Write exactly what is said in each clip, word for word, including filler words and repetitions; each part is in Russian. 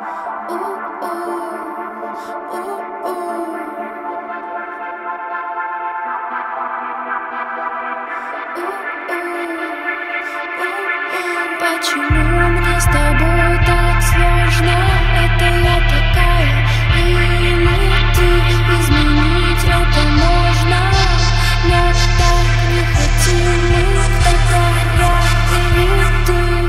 Почему мне с тобой так сложно? Это я такая или ты? Изменить это можно, но так не хотим мы. Это я или ты?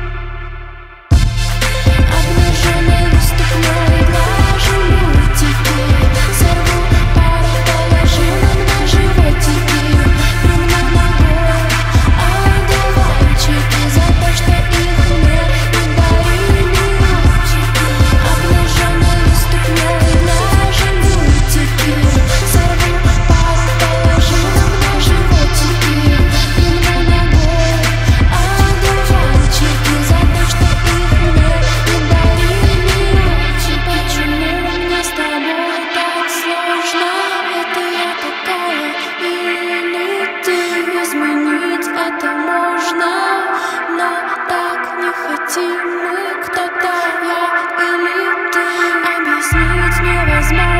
Обнаженной ступней глажу мультики, сорву пару, положу нам на животики, приму ногой одуванчики за то, что их мне не дарили мальчики. Обнаженной ступней глажу мультики, сорву пару, положу нам на животики, приму ногой одуванчики за то, что их мне не дарили мальчики. Почему мне с тобой так сложно? Это я такая или ты? Изменить это можно, но так не хотим мы. Кто-то я или ты? Объяснить невозможно.